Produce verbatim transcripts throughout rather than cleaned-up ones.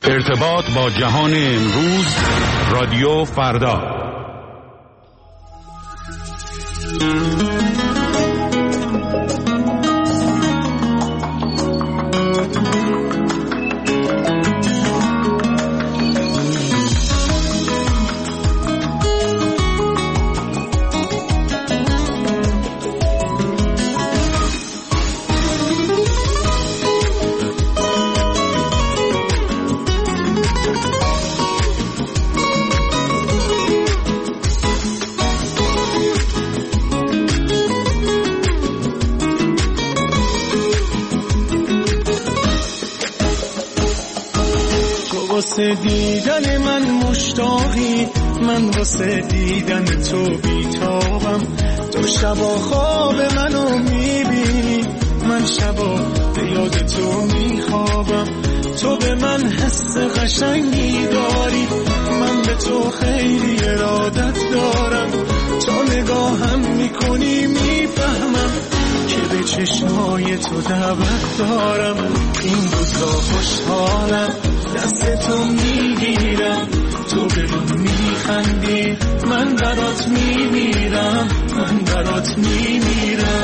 ارتباط با جهان امروز، رادیو فردا. واسه دیدن من مشتاقی، من واسه دیدن تو بیتابم. تو شبا خواب منو میبینی، من شبا به یاد تو میخوابم. تو به من حس قشنگی داری، من به تو خیلی ارادت دارم. تا نگاهم میکنی میفهمم که به چشمای تو دعوت دارم. این روزا خوشحالم، دست تو میگیرم، تو به من میخندی، من برات میمیرم، من برات میمیرم.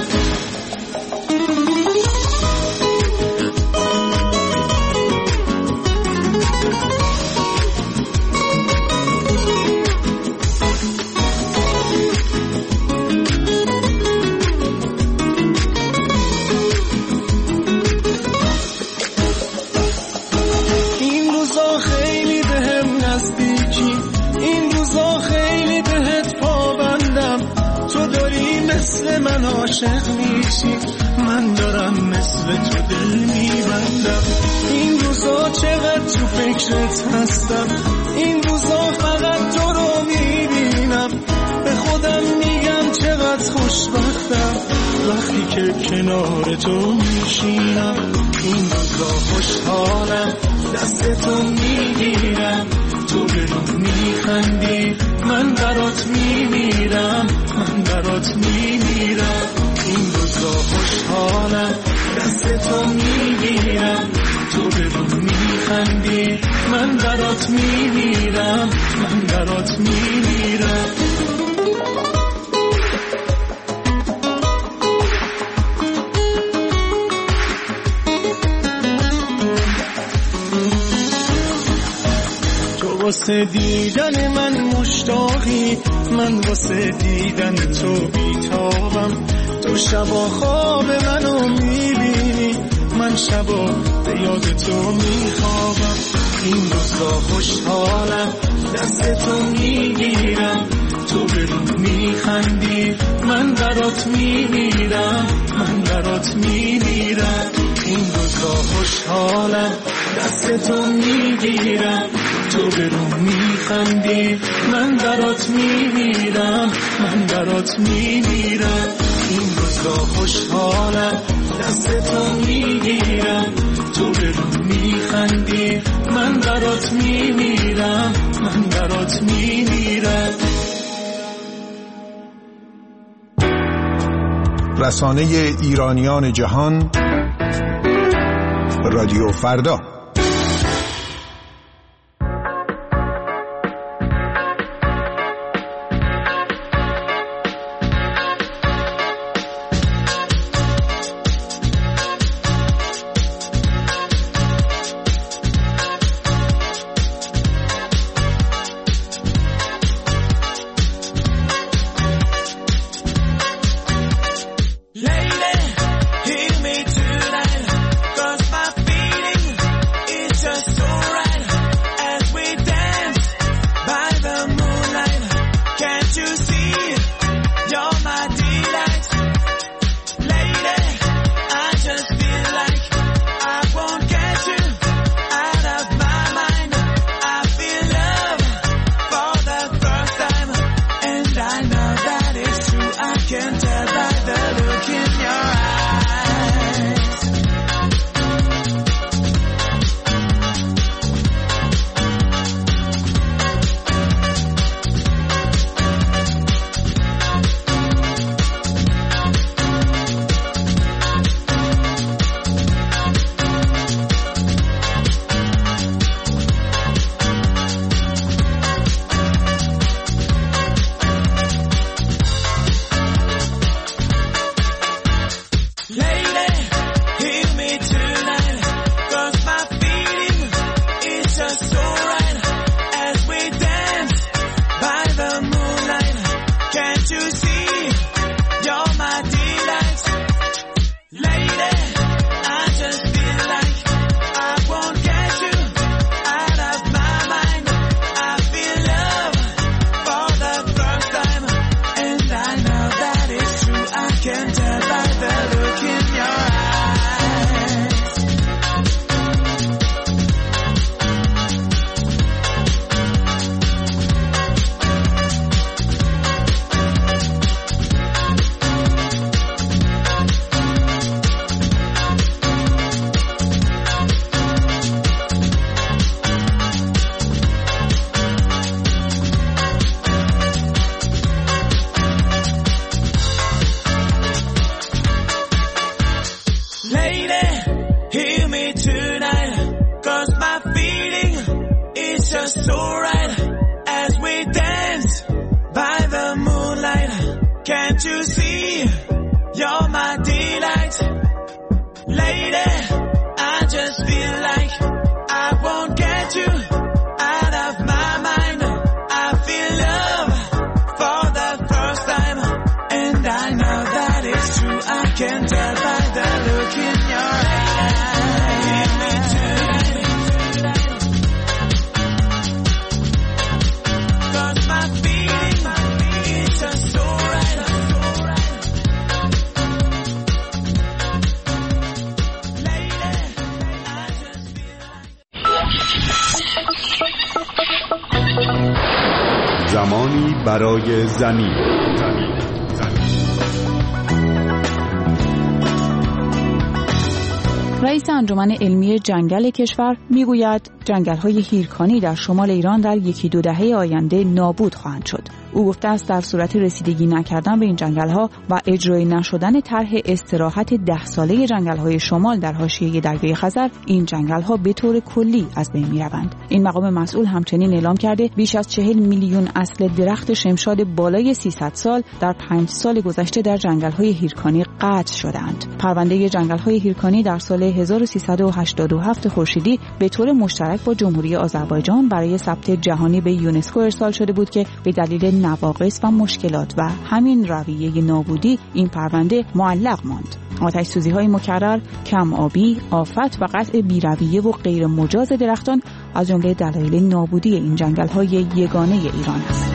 من عاشق میشی، من دارم مثل تو دل میبندم. این روزا چقدر تو فکرت هستم، این روزا فقط تو رو میبینم. به خودم میگم چقدر خوشبختم وقتی که کنار تو میشینم. این روزا خوشحالم، دست تو میگیرم، تو به من میخندی، من برات میمیرم، من برات میمیرم. این روزا خوشحالم، دست تو میگیرم، تو به من میخندی، من برات میمیرم، من برات میمیرم. واسه دیدن من مشتاقی، من واسه دیدن تو بیتابم. تو شبا خواب منو میبینی، من شبا به یاد تو میخوابم. این روزا خوشحالم، دست تو میگیرم، تو به من میخندی، من برات میمیرم، من برات میمیرم. این روزا خوشحالم، دست تو میگیرم، تو به رو میخندی، من برات میمیرم، من برات میمیرم. این روزا خوشحالم، دست تو میگیرم، تو به رو میخندی، من برات میمیرم، من برات میمیرم. رسانه ایرانیان جهان، رادیو فردا. Lady, hear me tonight, 'cause my feeling زمانی برای زمین. رئیس انجمن علمی جنگل کشور میگوید جنگل‌های هیرکانی در شمال ایران در یکی دو دهه آینده نابود خواهند شد. او گفته است در صورت رسیدگی نکردن به این جنگل‌ها و اجرای نشدن طرح استراحت ده ساله جنگل‌های شمال در حاشیه دریای خزر، این جنگل‌ها به طور کلی از بین می‌روند. این مقام مسئول همچنین اعلام کرده بیش از چهل میلیون اصل درخت شمشاد بالای سیصد سال در پنج سال گذشته در جنگل‌های هیرکانی قطع شدند. پرونده جنگل‌های هیرکانی در سال هزار و سیصد و هشتاد و هفت خورشیدی به طور مشترک با جمهوری آذربایجان برای ثبت جهانی به یونسکو ارسال شده بود که به دلیل نواقص و مشکلات و همین رویه نابودی این پرونده معلق ماند. آتش سوزی های مکرر، کم آبی، آفت و قطع بی‌رویه و غیر مجاز درختان از جمله دلایل نابودی این جنگل های یگانه ایران است.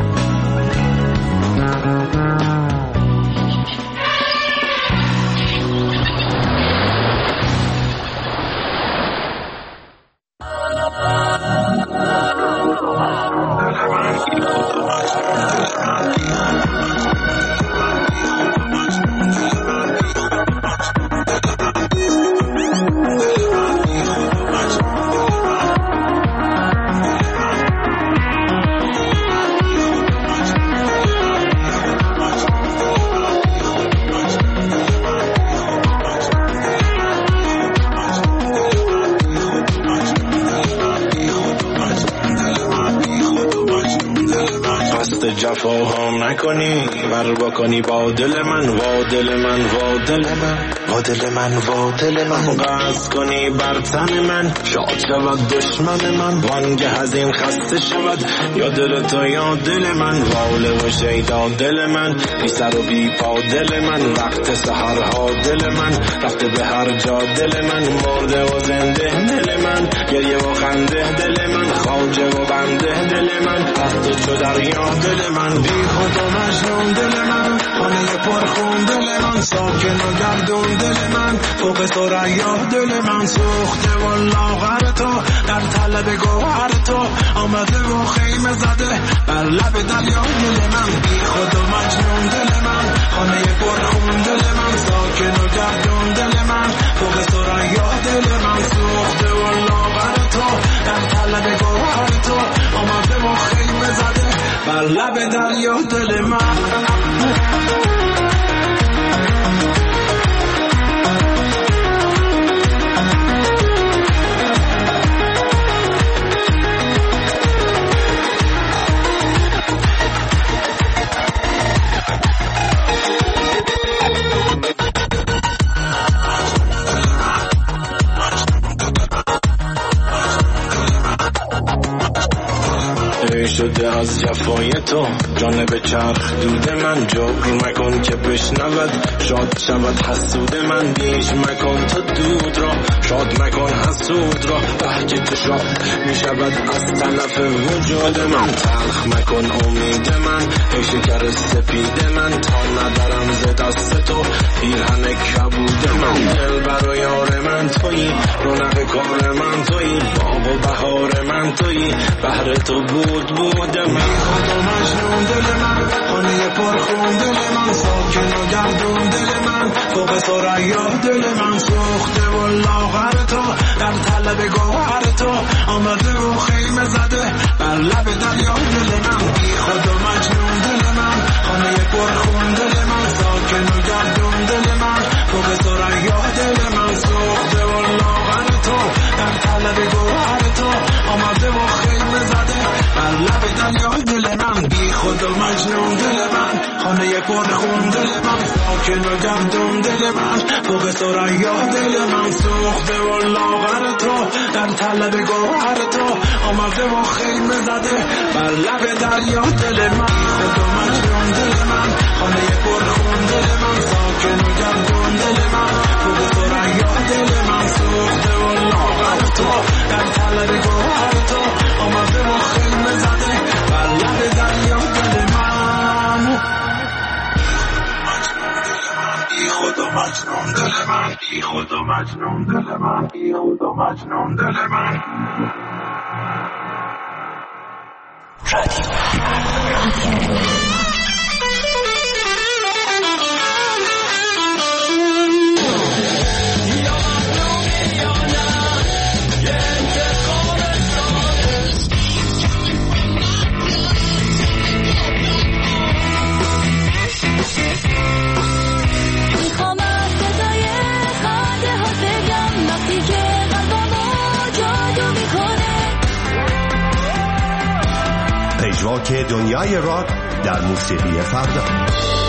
جفاهم نکنی ور بکنی با دل من وا دل من وا دل من وا دل من وا دل من قصد کنی بر تن من شاد شود دشمن من وانگه از این خسته شود یا دل تو یا دل من واله و شیدا دل من بی سر و بی پا دل من وقت سحرها دل من رفته به هر جا دل من مرده و زنده دل من گریه و خنده دل من خواجه و بنده دل من پخت چو دریا دل من بی خود و مجنون دل من خانه پرخون دل من ساکن و گردون دل من فوق ثریا دل من سوخته و لاغر تو در طلب گوهر تو آمده و خیمه زده بر لب دریا دل من بی خود و مجنون دل من خانه پرخون دل من ساکن و گردون دل من فوق ثریا دل من سوخته و لاغر تو در طلب گوهر تو آمده و خیمه زده بر لب دریا دل من شده از جفای تو جانب چرخ دود من جبر مکن که بشنود شاد شود حسود من بیش مکن تا دود را شاد مکن حسود را بحج تو شاد می شود از تلف وجود من تلخ مکن امید من ای شکر سپید من تا ندارم ز دست تو پیرهن کبود من دل بر و یار من تویی رونق کار من تویی باغ و بهار من تویی بهر تو بود بود من خود و مجنون دل من خانه پرخون دل من ساکن و گردون دل من فوق ثریا دل من سوخته و لاغر تو در طلب گوهر تو آمده و خیمه زده بر لب دریا دل من بی خود و مجنون دل من خانه پرخون دل من ساکن و گردون دل من فوق ثریا دل من سوخته و لاغر تو در طلب گوهر تو آمده و خیمه زده بر لب دریا دل من بی خود و مجنون دل من خانه پرخون دل من ساکن و گردون دل من فوق ثریا دل من سوخته و لاغر تو در طلب گوهر تو آمده و خیمه زده بر لب دریا دل من خود و مجنون دل من خانه پرخون دل من ساکن و گردون دل من فوق ثریا دل من سوخته و لاغر تو در طلب گوهر تو آمده و خیمه زده بر لب دریا دل من بی خود و مجنون دل من، بی خود و مجنون دل من، بی خود و مجنون دل من. رادیو پژواک دنیای راک در موسیقی فردا.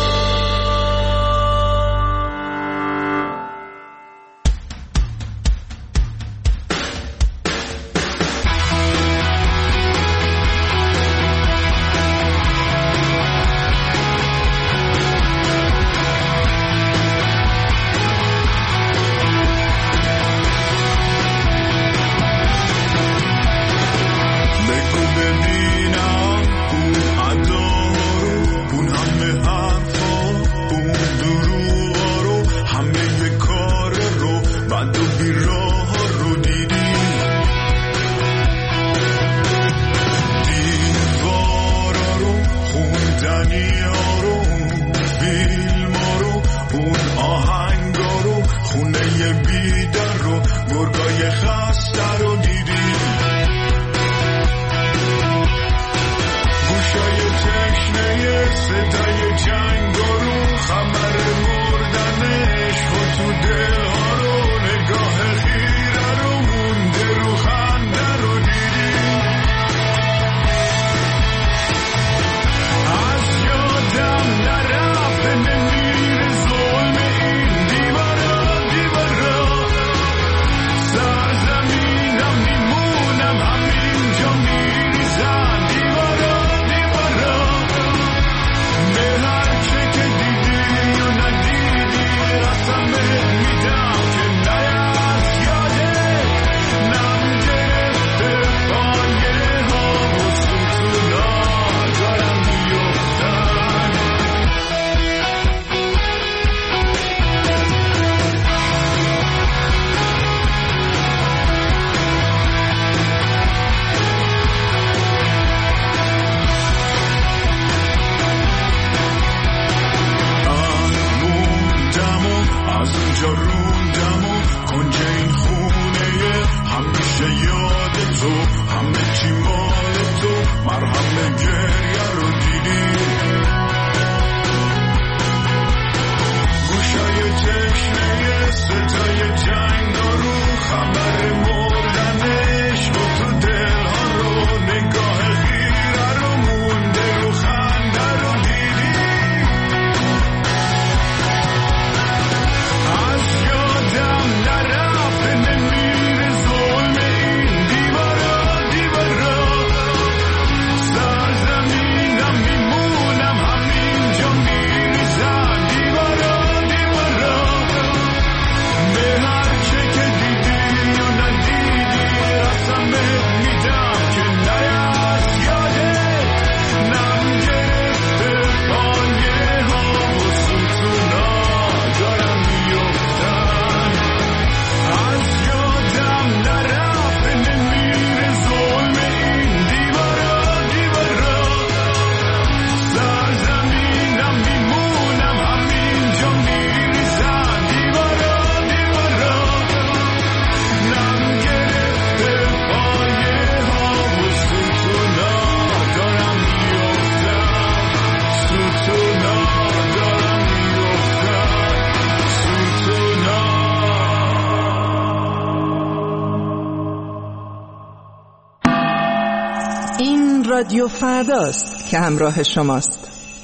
رادیو فرداست که همراه شماست.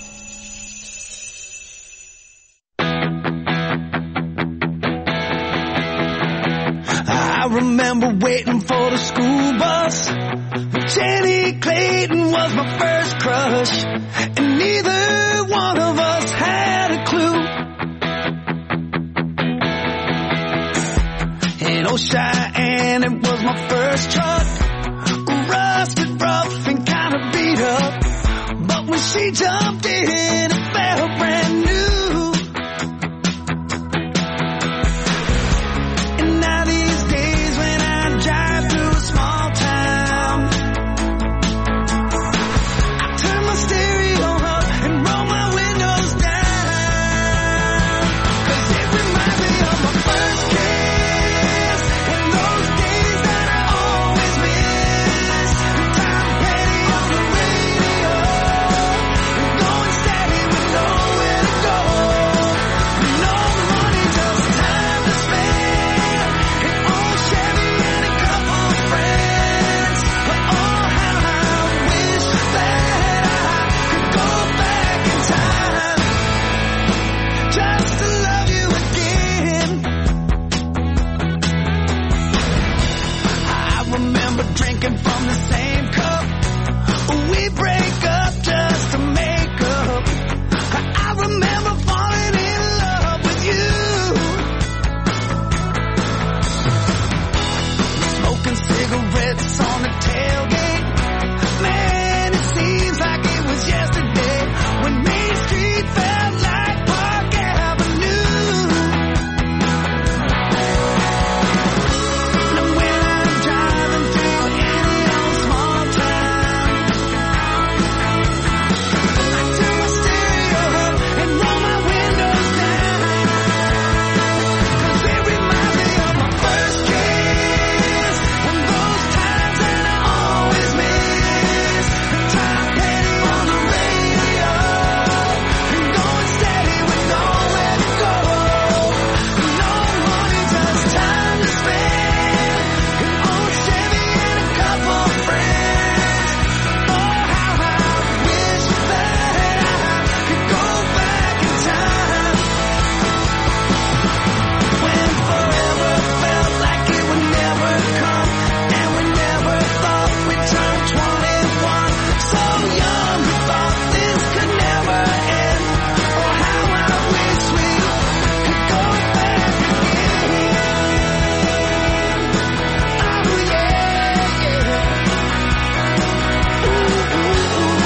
I remember waiting for the school bus. Jenny Clayton was my first crush, and neither one of us had a clue. In old Cheyenne, it was my first truck, rusted, rough, and kind of beat up. But when she jumped in, it felt brand new. remember drinking from the same cup. We break up just to make up. I remember falling in love with you. Smoking cigarettes on the tailgate. Man, it seems like it was yesterday when Main Street felt like Park Avenue. And when I'm driving through any old small town, I turn my stereo up and roll my windows down, 'cause it reminds me of my first kiss and those times that I always miss. Tom Petty on the radio and going steady with nowhere to go. No money, just time to spend. An old Chevy and a couple friends. Oh, how I wish that I could go back in time when forever felt like it would never come, and we never thought we'd turn twenty-one. So young, we thought this could never end. Oh, how I wish we could go back again. Oh, yeah, yeah. Ooh, ooh, ooh.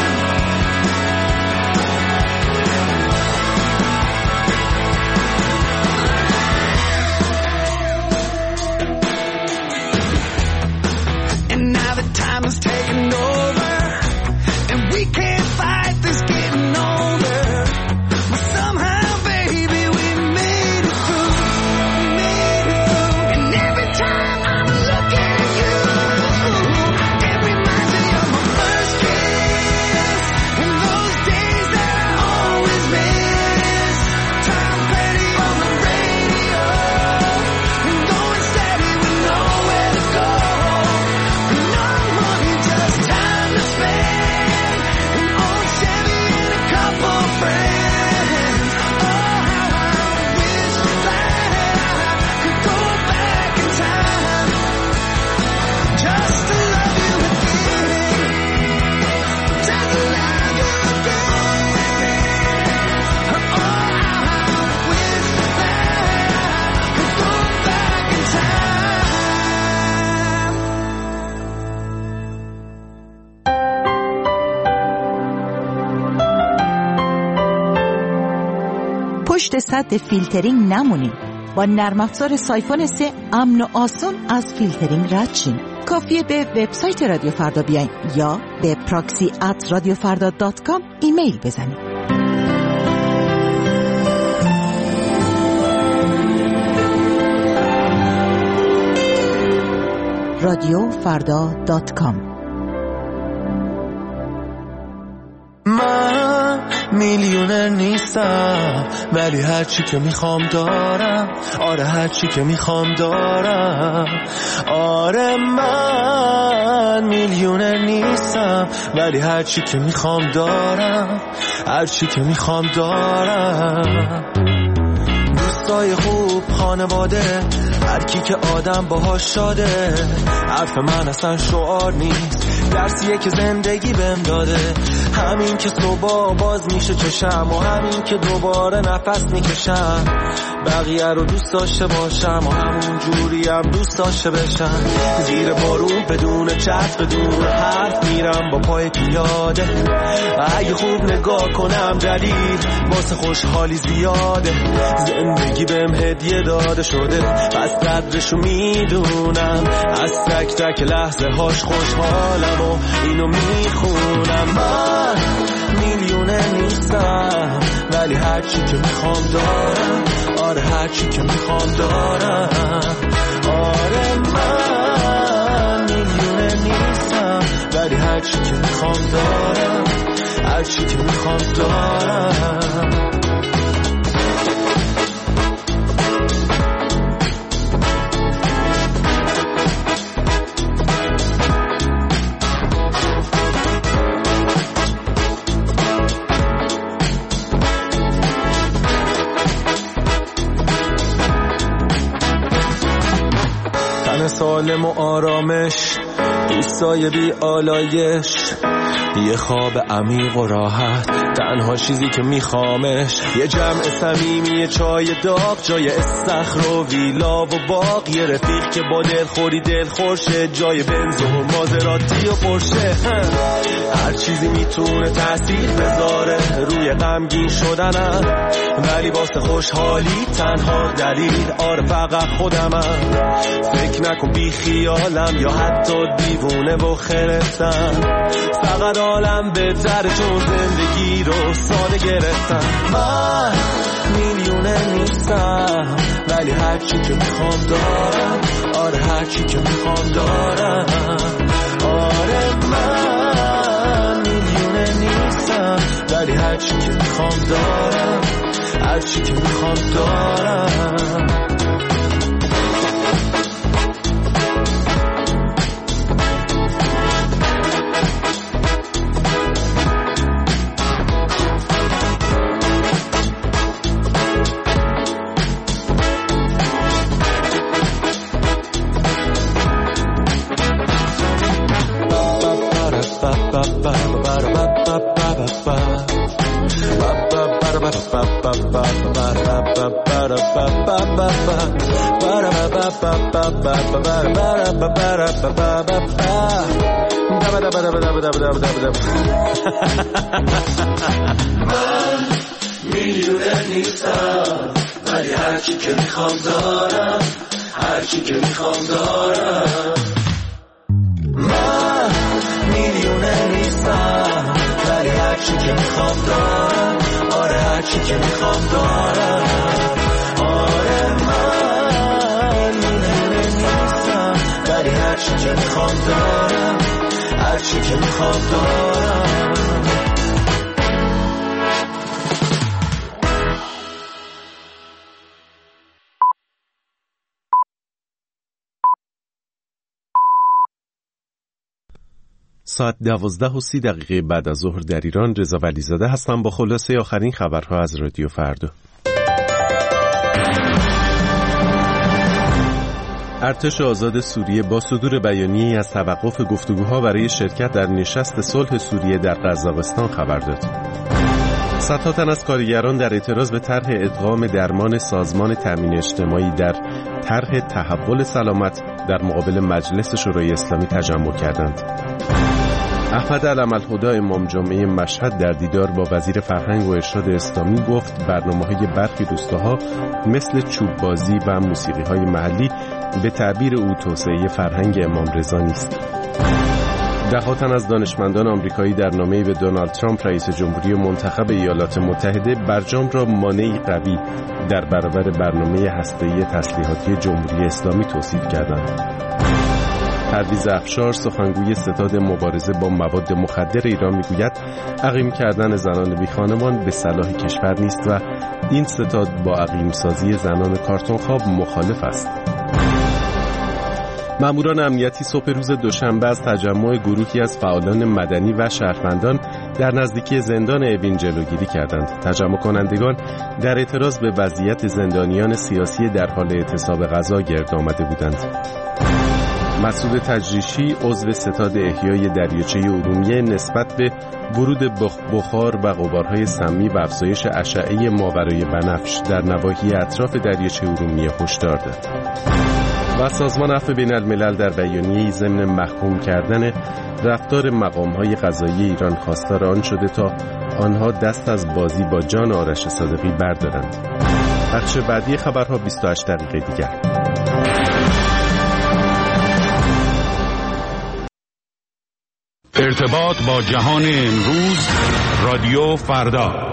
And now the time is taking over, and we can't fight this getting older. But somehow, baby, we made it through, made it through. And every time I'm looking at you, it reminds me of my first kiss and those days that I always miss. Tom Petty on the radio and going steady with nowhere to go. No money, just time to spend. An old Chevy and a couple friends. Oh, how I wish that I could go back in time just to love you again. Just to love you again. Oh, how I wish that I could go back in time. پشت سد فیلترینگ نمونین. با نرم افزار سایفون سه امن و آسون از فیلترینگ رد شین. کافیه به وبسایت رادیو فردا بیاین یا به پراکسی ات رادیو فردا دات کام ایمیل بزنید. رادیو فردا دات کام. من میلیونر نیستم ولی هر چی که میخوام دارم. آره هر چی که میخوام دارم. آره من میلیونر نیستم ولی هر چی که میخوام دارم. هر چی که میخوام دارم. دوستای خوب، خانواده، هر کی که آدم باهاش شاده. حرف من اصلا شعار نیست، درسیه که زندگی بهم داده. همین که صبح باز میشه چشم و همین که دوباره نفس میکشم. بقیه رو دوست داشته باشم و همون جوری هم دوست داشته بشم. زیر بارون بدون چتر بدون حرف میرم با پای پیاده. اگه خوب نگاه کنم جدید واسه خوشحالی زیاده. زندگی بهم هدیه داده شده پس قدرشو میدونم. از تک تک لحظه هاش خوشحالم و اینو میخونم. من میلیونه نیستم ولی هر چی که میخوام دارم. آره هر چی که میخوام دارم. آره من میلیونه نیستم ولی هر چی که میخوام دارم. هر چی که میخوام دارم. سالم و آرامش، دوستای بی آلایش، یه خواب عمیق و راحت، تنها چیزی که میخوامش یه جمع صمیمی، چای داغ جای استخر و ویلا و باغ، یه رفیق که با دلخوری دلخورشه، جای بنز و مازراتی و پرشه. هر چیزی میتونه تأثیر بذاره روی غمگین شدنم، ولی واسه خوشحالی تنها دلیل آره فقط خودمم. فکر نکن بی خیالم یا حتی دیوونه و خرفتم، فقط عالم بهتره چون زندگی رو ساده گرفتم. من میلیونه نیستم ولی هرچی که میخوام دارم، آره هرچی که میخوام دارم. آره من میلیونه نیستم ولی هرچی که میخوام دارم، هرچی که میخوام دارم. من میلیونه نیستم ولی هرچی که میخوام دارم، هرچی که میخوام دارم. من میلیونه نیستم ولی هرچی که میخوام دارم، آره هرچی که میخوام دارم. آره من میلیونه نیستم ولی هرچی که میخوام دارم، هرچی که میخوام دارم. ساعت دوازده و سی دقیقه بعد از ظهر در ایران. رضا ولیزاده هستم با خلاصه آخرین خبرها از رادیو فردا. ارتش آزاد سوریه با صدور بیانیه‌ای از توقف گفتگوها برای شرکت در نشست صلح سوریه در قزاقستان خبر داد. صدها تن از کارگران در اعتراض به طرح ادغام درمان سازمان تامین اجتماعی در طرح تحول سلامت در مقابل مجلس شورای اسلامی تجمع کردند. احمد علم‌الهدی امام جمعه مشهد در دیدار با وزیر فرهنگ و ارشاد اسلامی گفت برنامه‌های برخی روستاها مثل چوب بازی و موسیقی‌های محلی به تعبیر او توسعه فرهنگ امام رضا نیست. ده‌ها تن از دانشمندان آمریکایی در نامه‌ای به دونالد ترامپ رئیس جمهوری منتخب ایالات متحده برجام را مانعی قوی در برابر برنامه هسته‌ای تسلیحاتی جمهوری اسلامی توصیف کردند. پرویز افشار سخنگوی ستاد مبارزه با مواد مخدر ایران میگوید اقیم کردن زنان بی خانمان به صلاح کشور نیست و این ستاد با اقیم سازی زنان کارتون خواب مخالف است. ماموران امنیتی صبح روز دوشنبه از تجمع گروهی از فعالان مدنی و شهروندان در نزدیکی زندان اوین جلوگیری کردند. تجمع کنندگان در اعتراض به وضعیت زندانیان سیاسی در حال اعتصاب غذا گرد آمده بودند. مسعود تجریشی عضو ستاد احیای دریاچه ارومیه نسبت به ورود بخار و غبارهای سمی و افزایش اشعه ماورای بنفش در نواحی اطراف دریاچه ارومیه هشدار داد. و سازمان عفو بین الملل در بیانیه‌ای ضمن محکوم کردن رفتار مقام‌های قضایی ایران خواستار آن شده تا آنها دست از بازی با جان آرش صادقی بردارند. بخش بعدی خبرها بیست و هشت دقیقه دیگر. ارتباط با جهان امروز، رادیو فردا.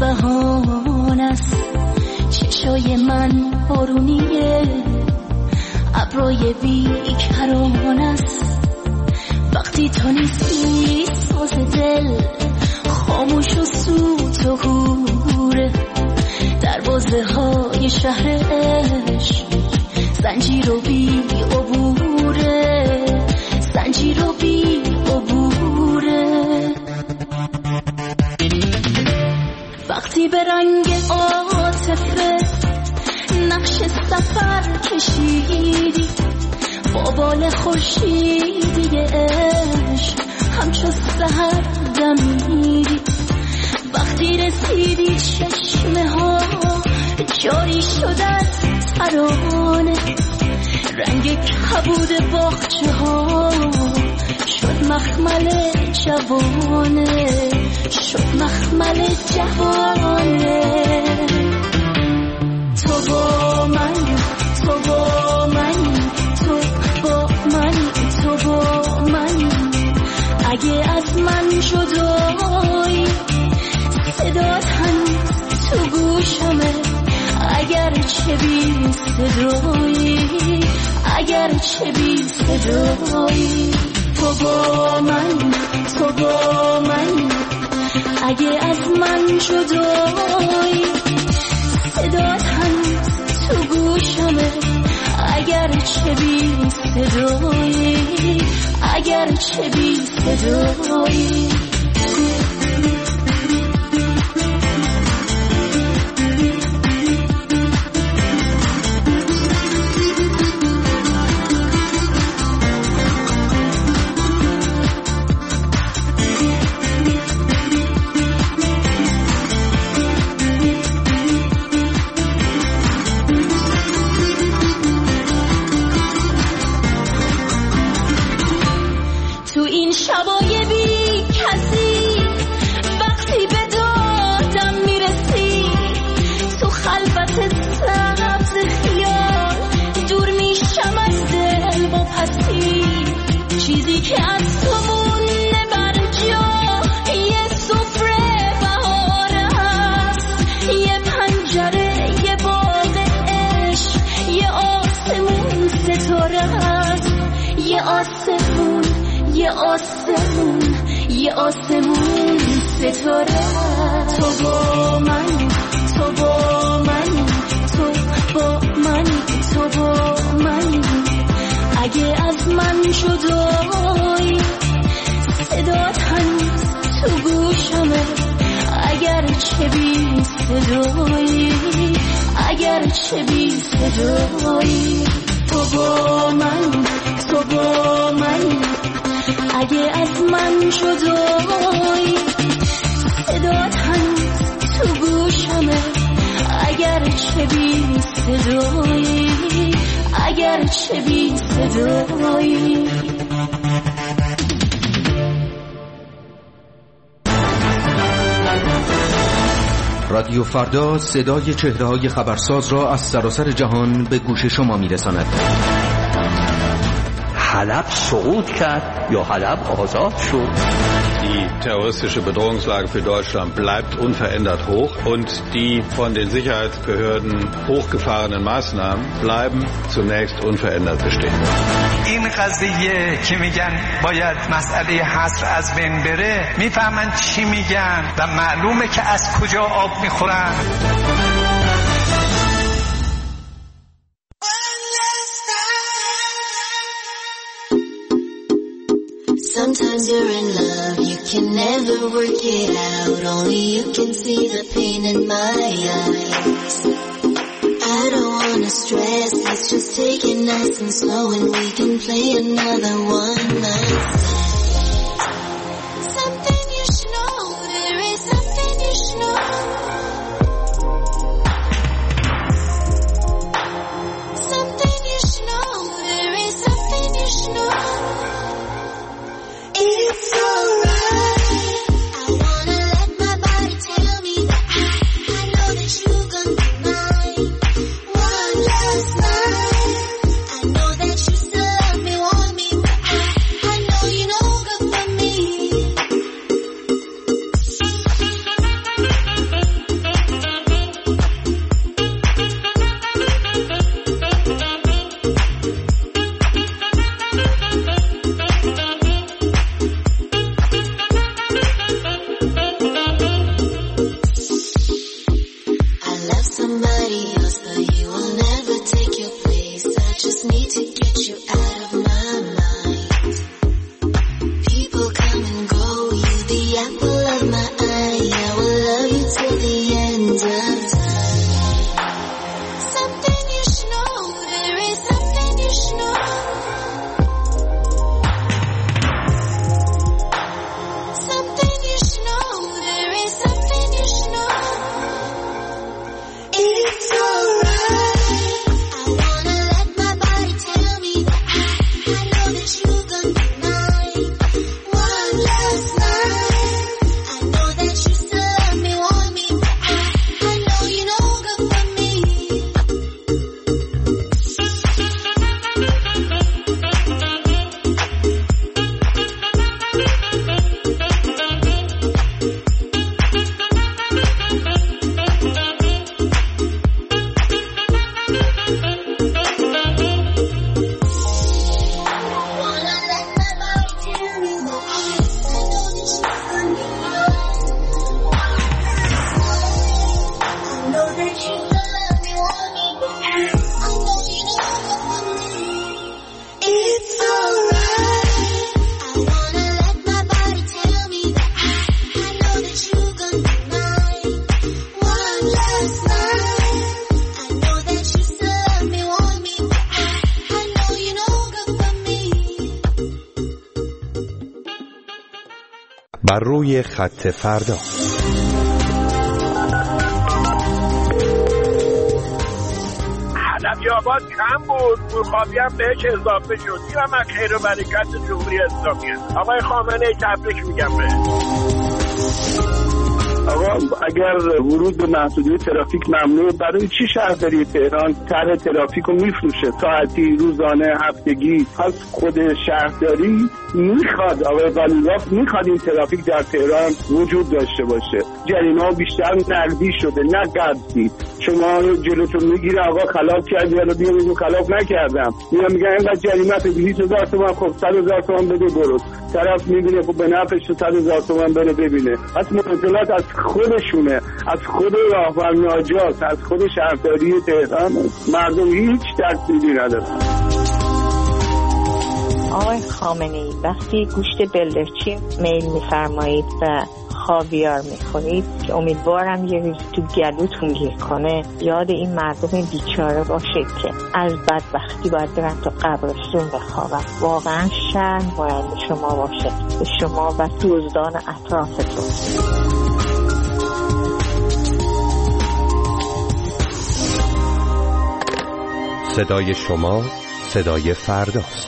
بهانه است. چشای من بارونیه، ابروی بیکرانه است. وقتی تو نیستی ساز دل خاموش و سوت و هوره. دروازه های شهر عشق زنجیر و بی عبوره، زنجیر و بی عبوره. وقتی به رنگ عاطفه نقش سفر کشیدی، با بال خورشیدی عشق همچو سحر دمیدی. وقتی رسیدی چشمه ها جاری شد از ترانه، رنگ کبود باغچه ها شد مخمل جوانه، شد مخمل جوانه. تو با من، تو با من، تو با من، تو با من. اگه از من جدایی صدات هنوز تو گوشمه، اگر چه بی صدایی، اگر چه بی صدایی. تو با من، تو با من. اگه از من جدایی صدات هنوز تو گوشمه، اگر چه بی صدایی، اگر چه بی صدایی. چیزی که از تو مونده بر جا یه سفره بهار هست، یه پنجره، یه باغ عشق، یه آسمون ستاره هست، یه آسمون، یه آسمون، یه آسمون ستاره هست. تو با من، تو با من، تو با من، تو با من. اگه از من جدایی صدات هنوز تو گوشمه، اگر چه بی صدایی، اگر چه بی صدایی. تو با من، تو با من. اگه از من جدایی صدات هنوز تو گوشمه، اگر چه بی صدایی، اگر چه بی صدایی. رادیو فردا صدای چهره‌های خبرساز را از سراسر جهان به گوش شما می‌رساند. حلب سقوط کرد یا حلب آزاد شد. Die terroristische Bedrohungslage für Deutschland bleibt unverändert hoch und die von den Sicherheitsbehörden hochgefahrenen Maßnahmen bleiben zunächst unverändert bestehen. این قضیه که میگن باید مسئله حصر از بین بره، میفهمن چی میگن و معلومه که از کجا آب میخورن. Sometimes you're in love, you can never work it out. Only you can see the pain in my eyes. I don't wanna stress, let's just take it nice and slow, and we can play another one night stand. Something you should know, there is something you should know. Something you should know, there is something you should know. It's alright. I wanna let my body tell me that I, I know that you're gonna be mine. One last night. I know that you still love me, want me, but I, I know you know بر روی خط فردا. حلبی آباد کم بود، نورخوابی هم بهش اضافه شد. اینم از خیر و برکت جمهوری اسلامی است. آقای خامنه ای تبریک میگم به آقا. اگر ورود به محدودیت ترافیک ممنوع، برای چی شهرداری تهران طرح ترافیک رو میفروشه ساعتی، روزانه، هفتگی؟ پس خود شهرداری میخواد، آقای قالیباف میخواد این ترافیک در تهران وجود داشته باشه. جریمه ها بیشتر نقدی شده نه قبضی. شما جلوتون میگیره آقا خلاف کردی، حالا بیا بگو خلاف نکردم، میگم میگن اینقدر جریمه بیست هزار تومان، خب صد هزار تومان بده برو. طرف میبینه خب به نفعش صد هزار تومان بره ببینه. پس معضلات از خودشونه، از خود راهبر ناجات، از خود شهرداری تهران. مردم هیچ تأثیری ندارن. آقای خامنه‌ای وقتی گوشت بلدرچین میل میفرمایید و خاویار میخورید که امیدوارم یه روز تو گلوتون گیر کنه، یاد این مردم بیچاره باشید که از بدبختی باید برن تا قبرستون بخوابن. واقعا شرم باید شما باشه، به شما و دزدان اطرافتون. صدای شما صدای فرداست.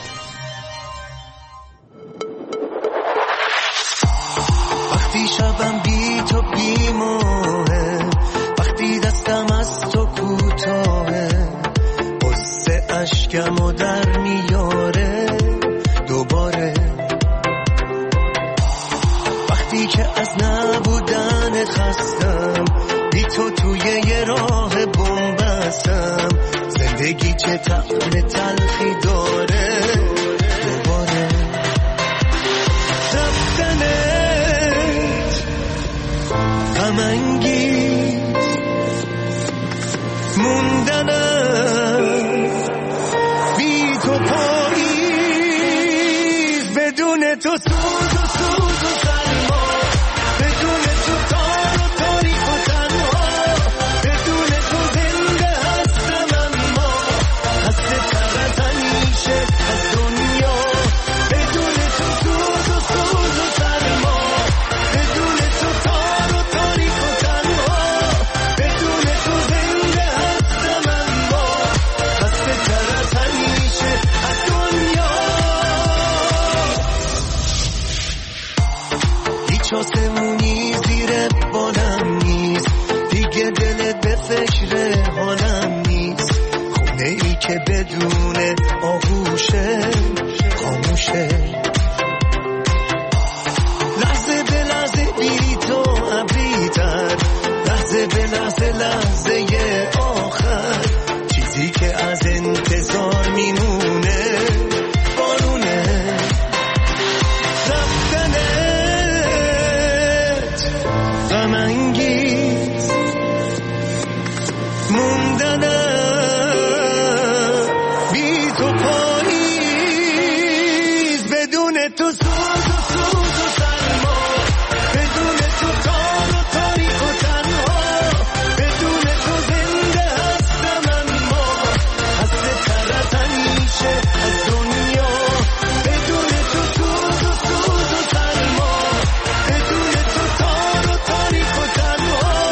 وقتی شبم بی تو بیموه، وقتی دستم از تو کوتاهه، قصه اشکمو در میاره دوباره. وقتی که از نبودن خستم، بی تو توی یه راه بومبستم، زندگی چه طعم تلخی داره دوباره. رفتنت غم انگیز، موندنت بی تو پاییز، بدون تو سوز و سوز و سرما، بدون تو تار و تاریک و تنها، بدون تو زنده هستم اما خسته تر از همیشه از دنیا. بدون تو سوز و سوز و سرما، بدون تو تار و تاریک و تنها، بدون تو زنده هستم اما خسته تر از همیشه از دنیا. هیچ آسمونی زیر بالم نیست، دیگه دلت به فکر حالم نیست. خونه ای که بدون آغوشه خاموشه، لحظه به لحظه بی تو ابریتر، لحظه به لحظه لحظه آخر، چیزی که از انتظار میمونه بارونه. رفتنت غم انگیز، موندنت بی تو پاییز، بدون تو سوز و سوز و سرما، بدون تو تار و تاریک و تنها، بدون تو زنده هستم اما خسته تر از همیشه از دنیا. بدون تو سوز و سوز و سرما، بدون تو تار و تاریک و تنها،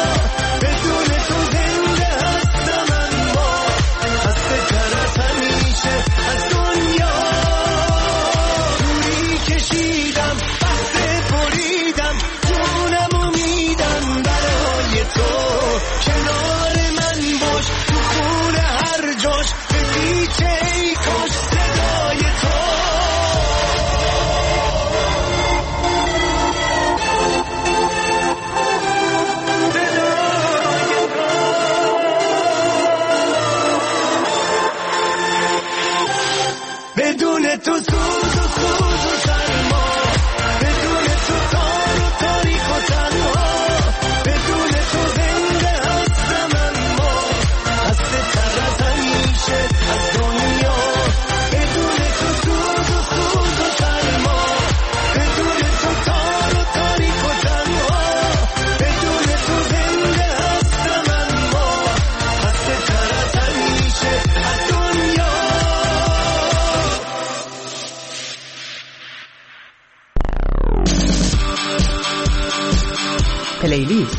پلیلیست.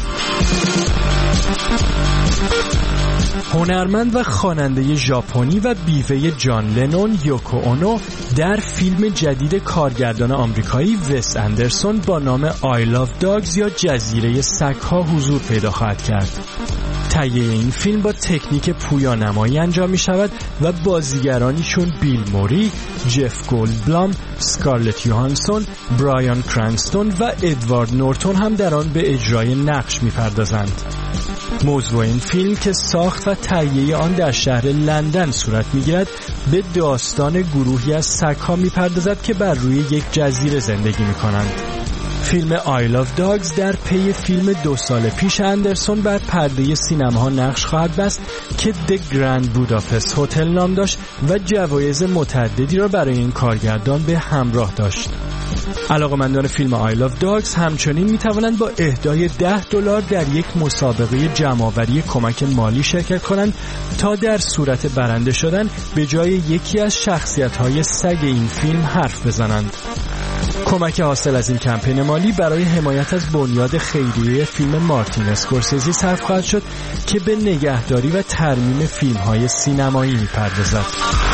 هنرمند و خواننده ژاپنی و بیوه جان لنون یوکو اونو در فیلم جدید کارگردان آمریکایی وس اندرسون با نام I Love Dogs یا جزیره سگ‌ها حضور پیدا خواهد کرد. تهیه این فیلم با تکنیک پویانمایی انجام می شود و بازیگرانی چون بیل موری، جف گولدبلام، سکارلت یوهانسون، برایان کرانستون و ادوارد نورتون هم در آن به اجرای نقش می پردازند. موضوع این فیلم که ساخت و تهیه آن در شهر لندن صورت می‌گیرد به داستان گروهی از سگ‌ها می‌پردازد که بر روی یک جزیره زندگی می‌کنند. فیلم I Love Dogs در پی فیلم دو سال پیش اندرسون بر پرده سینماها نقش خواهد بست که The Grand Budapest Hotel نام داشت و جوایز متعددی را برای این کارگردان به همراه داشت. علاقه‌مندان فیلم I Love Dogs همچنین می‌توانند با اهدای ده دلار در یک مسابقه جمع‌آوری کمک مالی شرکت کنند تا در صورت برنده شدن به جای یکی از شخصیت‌های سگ این فیلم حرف بزنند. کمک حاصل از این کمپین مالی برای حمایت از بنیاد خیریه فیلم مارتین اسکورسیزی صرف خواهد شد که به نگهداری و ترمیم فیلم‌های سینمایی می‌پردازد.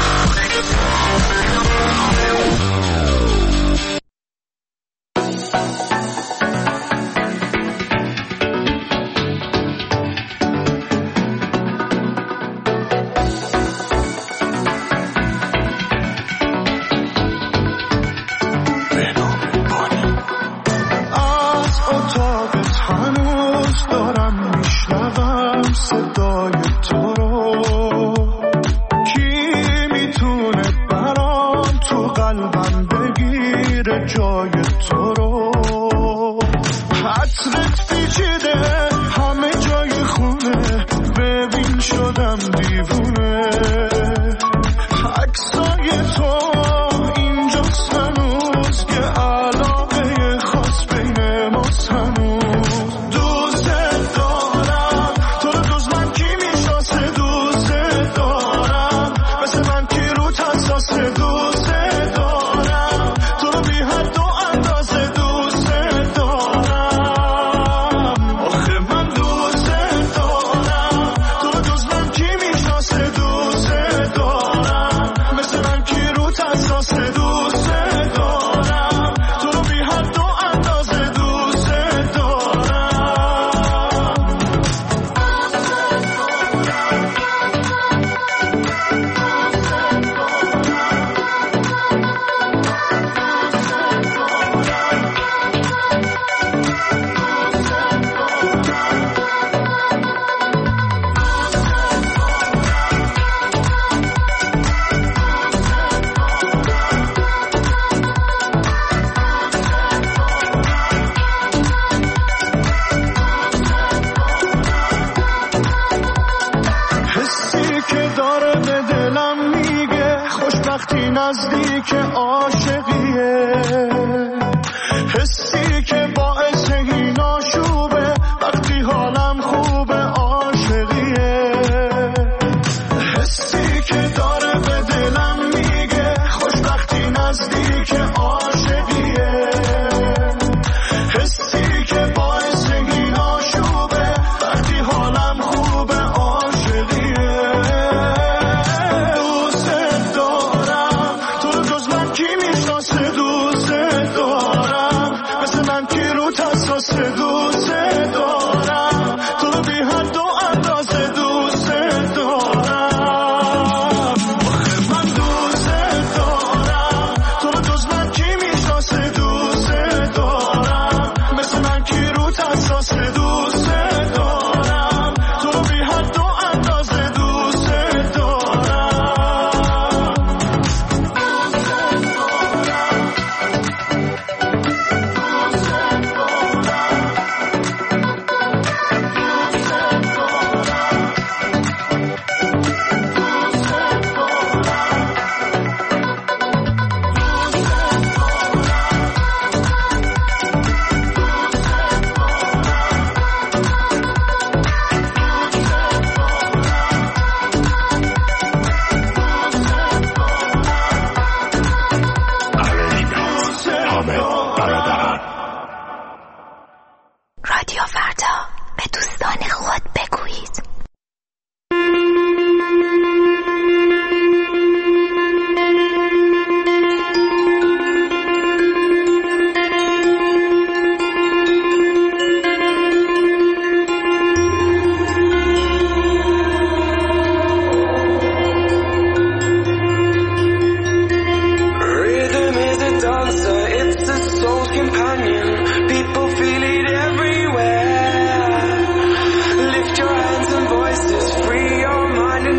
نزدیک عاشقیه، حسی که باعث این آشوبه وقتی حالم خوبه، عاشقیه، حسی که داره به دلم میگه خوشبختی نزدیک عاشقیه، حسی که باعث این آشوبه وقتی حالم خوبه، عاشقیه. دوست دارم تو رو جز من کی میشناسه، دوست دارم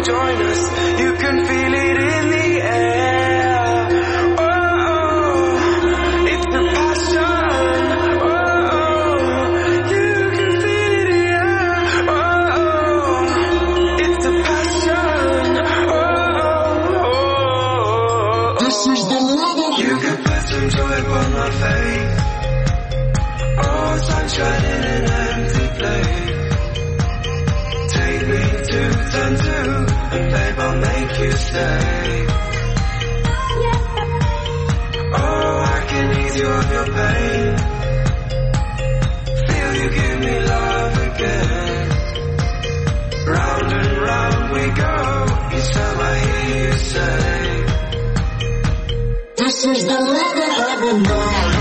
join us. You can feel it in the air. Oh, oh, it's the passion. Oh, oh, you can feel it in the air. Oh, oh, it's the passion. Oh, oh, oh, this is the love. You can put some joy upon my face. Oh, sunshine in an empty place. Take me to turn two, and babe, I'll make you stay. Oh, I can ease you of your pain. Feel you give me love again. Round and round we go, each time I hear you say, this is the rhythm of the night.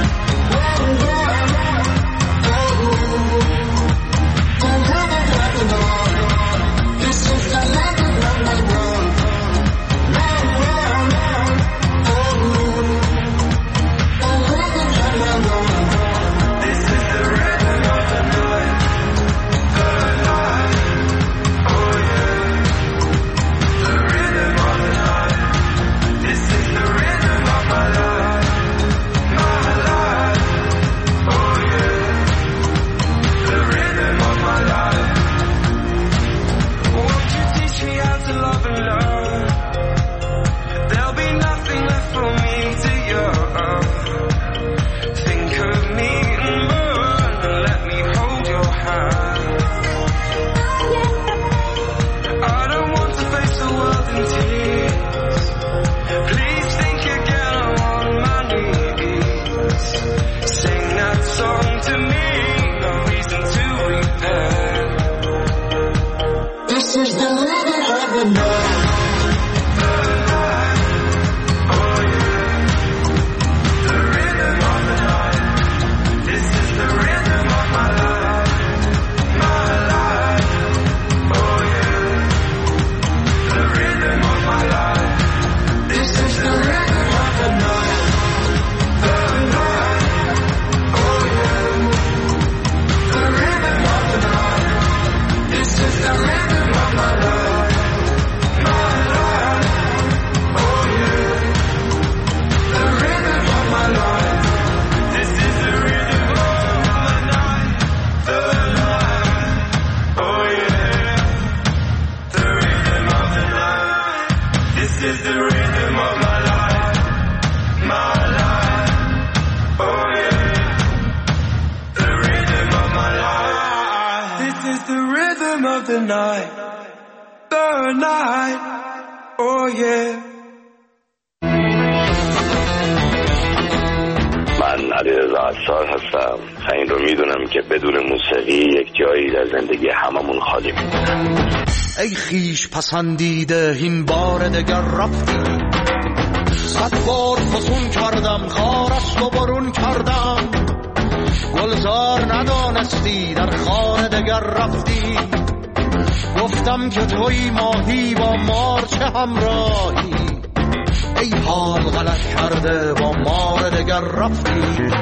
ای خیش پسندیده این بار دگر رفتی، صد بار فسون کردم خارست و برون کردم، گلزار ندانستی در خانه دگر رفتی، گفتم که توی ماهی با مار چه همراهی، ای حال غلط کرده با مار دگر رفتی.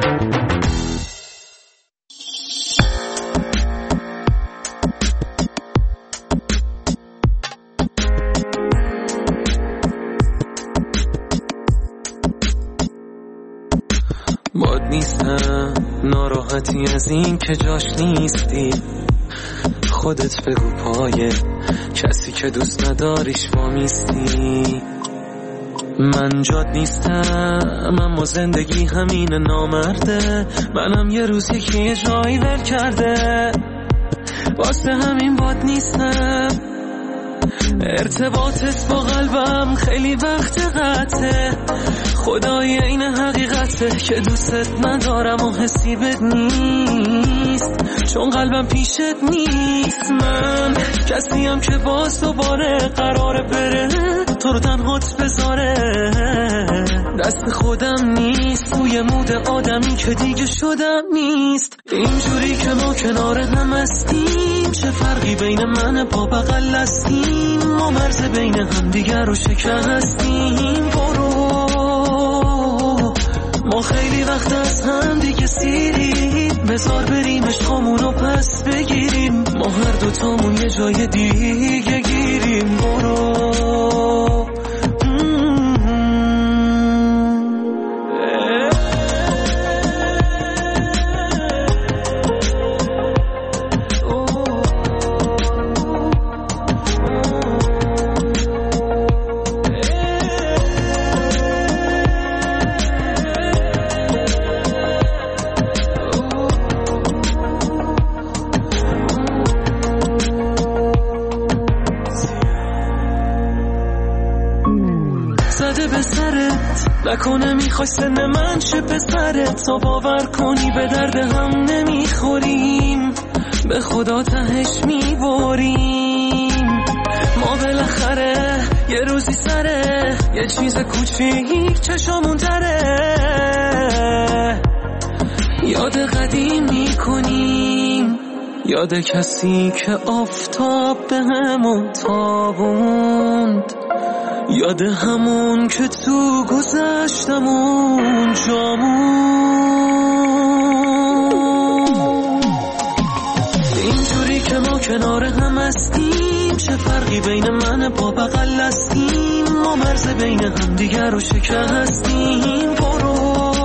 باد نیستم ناراحتی از این که جاش نیستی، خودت بگو پای کسی که دوست نداریش وامیستی. من جاد نیستم اما زندگی همین نامرده، منم یه روزی که یه جایی ول کرده، واسه همین باد نیستم. ارتباطت با قلبم خیلی وقت قطعه، خدای این حقیقته که دوستت ندارم و حسی بد نیست، چون قلبم پیشت نیست. من کسیم که باز دوباره قراره بره تو رو تنهات بذاره، دست خودم نیست، توی مود آدمی که دیگه شدم نیست. اینجوری که ما کنار هم هستیم، چه فرقی بین من با بغل هستیم، ما مرز بین هم دیگر رو شکستیم. برو ما خیلی وقت از هم دیگه سیریم، بذار بریم عشقامون رو پس بگیریم، ما هر دوتامون یه جای دیگه گیریم. برو نکنه میخوای سن من چه پسرت، تا باور کنی به درد هم نمیخوریم، به خدا تهش میباریم. ما بالاخره یه روزی سره یه چیز کوچیک چشامون دره، یاد قدیم میکنیم، یاد کسی که آفتاب به همون تابوند، یاد همون که تو گذشتمون جامون. اینجوری که ما کنار هم هستیم، چه فرقی بین من با بغل هستیم، ما مرز بین هم دیگر رو شکستیم. برو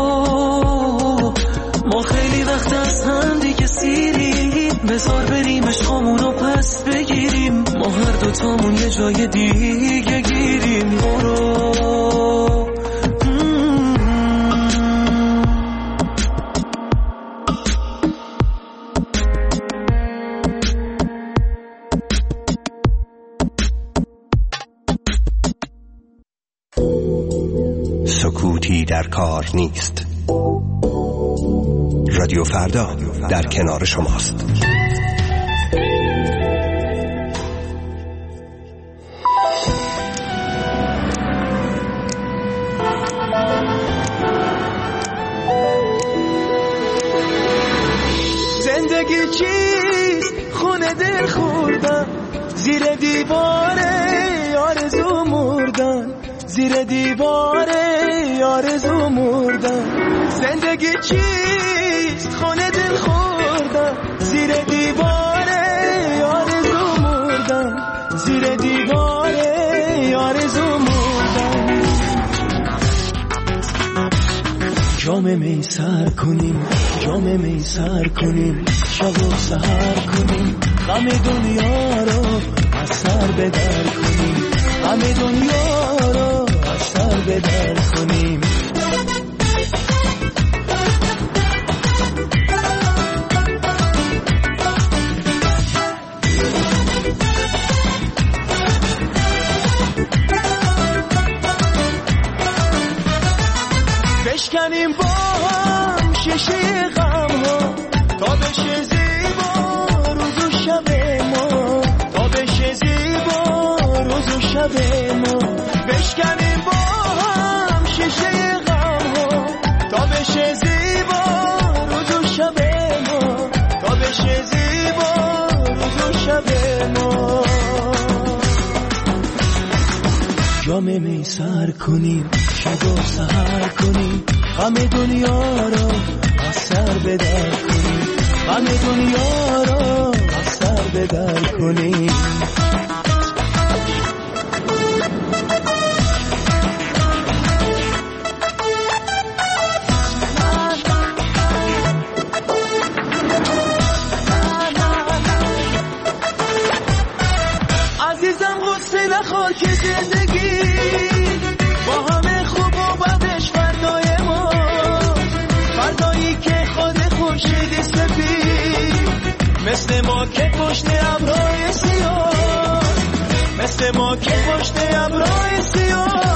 ما خیلی وقت از هم دیگه سیریم، بذار بریم عشقامون رو پس بگیریم، ما هر دوتامون یه جای دیگه گیریم. برو سکوتی در کار نیست. رادیو فردا در کنار شماست. زندگی چیست؟ خونه دل خوردن، زیر دیواره آرزو مردن، زیر دیواره آرزو مردن. زندگی چیست؟ خونه دل خوردن، زیر دیواره آرزو مردن، زیر دیواره آرزو مردن. جام می سر کنیم، جام می سر کنیم، شب و سحر کنیم، غم دنیا رو از سر بدر کنیم، غم دنیا رو از سر بدر کنیم. بشکنیم با هم شیشه غم ها، تا بشه زیبا روز و شب ما، تا بشه زیبا روز و شب ما. بشکنیم با هم شیشه غم ها، تا بشه زیبا روز و شب ما، تا بشه زیبا روز و شب ما. جام می سر کنیم، شب و سحر کنیم، غم دنیا رو از سر بدر کنیم، غم دنیا رو از سر بدر کنیم. عزیزم غصه نخور که زندگی با همه خوب و بدش فردای ما، فردایی که خود خورشید سفید، مثل ما که پشت ابرهای سیاه، مثل ما که پشت ابرهای سیاه.